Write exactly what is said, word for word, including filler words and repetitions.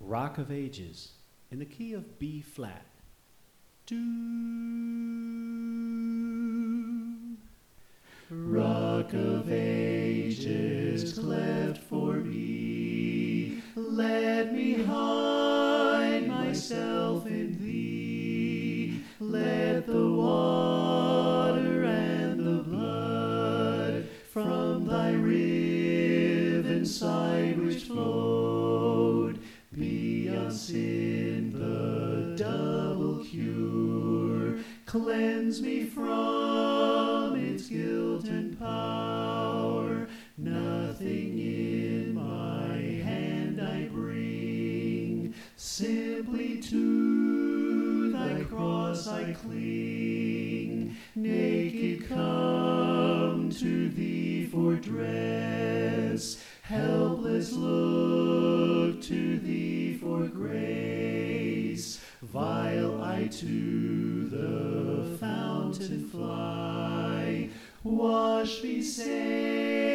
Rock of Ages in the key of B flat. Do. Rock of Ages, cleft for me, let me hide myself in thee. Let the water and the blood from thy riven side which flowed be on sin the double cure. Cleanse me from its guilt and power. Nothing in my hand I bring, simply to thy cross I cling. Naked come to thee for dress, helpless look to thee for grace. Vile I to the fountain fly, wash me, Savior,